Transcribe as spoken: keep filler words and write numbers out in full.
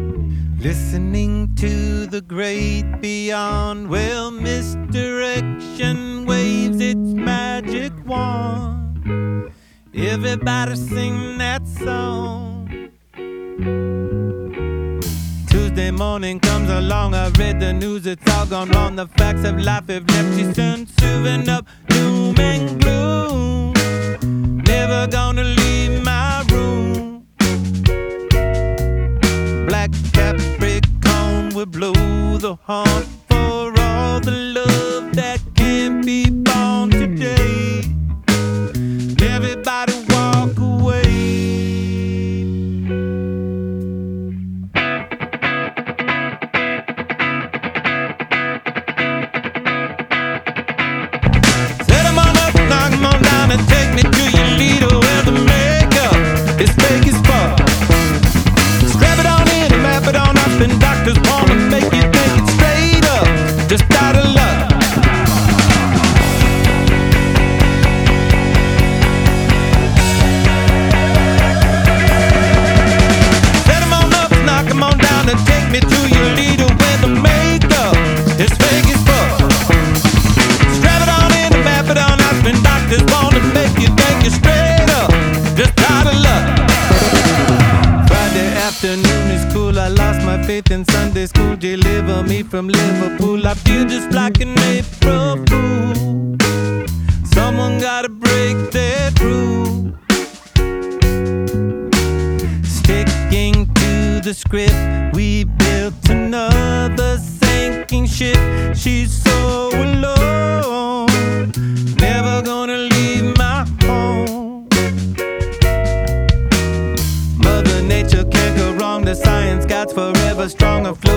Listening to the great beyond, well, misdirection waves its magic wand. Everybody sing that song. Tuesday morning comes along, I read the news, it's all gone wrong. The facts of life have left you soon, serving up doom and gloom. Never gonna leave my room. Black Capricorn will blow the horn for all the love that can't be born today. Everybody walk away. Set 'em on up, knock 'em on down, and take me to your leader where the makeup is fake as fuck. Strap it on in and map it on up, and doctors wanna make you think it's straight up, just out of luck. Set 'em on up, knock 'em on down, and take me to your leader where the makeup is fake as fuck. Strap it on in and map it on up, and doctors wanna make you think you're straight up, just out of luck. Friday afternoon is cool, I lost my faith in Sunday school. Deliver me from Liverpool, I feel just like an April fool. Someone gotta break that rule. Sticking to the script, we built another sinking ship. She's so alone, never gonna leave my home. Mother Nature can't go wrong, the science God's forever strong. A